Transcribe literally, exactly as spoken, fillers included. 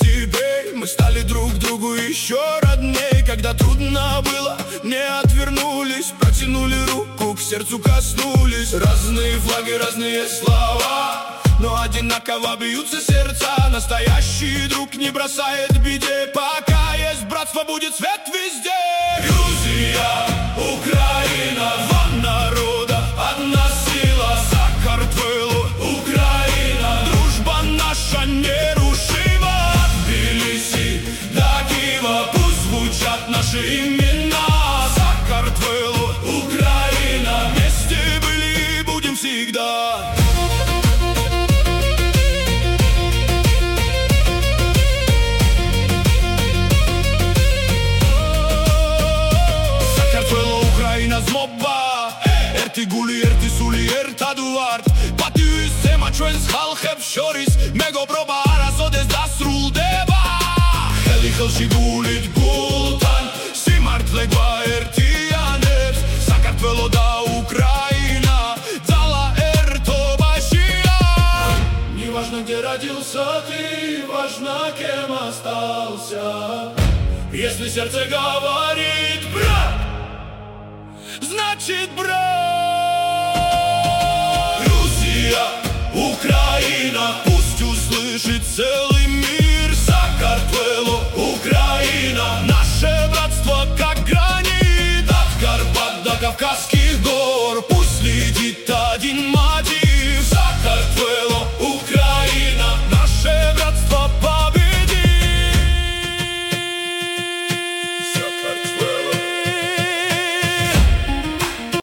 теперь мы стали друг другу еще родней. Когда трудно было, не отвернулись, протянули руку, к сердцу коснулись. Разные флаги, разные слова, но одинаково бьются сердца. Настоящий друг не бросает в беде. Пока есть братство, будет свет везде. Грузия, Украина, два народа, одна сила. Саакартвело, Украина, дружба наша нерушима. От Тбилиси до Киева пусть звучат наши имена. Саакартвело, Украина, вместе были и будем всегда. Ertiguli, ertisuli, ertaduart Patyus sema qojnës halkheb shoris Mego proba arasodes dasrul deba Heli hëllshigulit gultan Si mart legua erti janeps Sakartvelo da Украина Дала эрто башия. Не важно, где родился ты, важно, кем остался. Если сердце говорит брат, значит брат.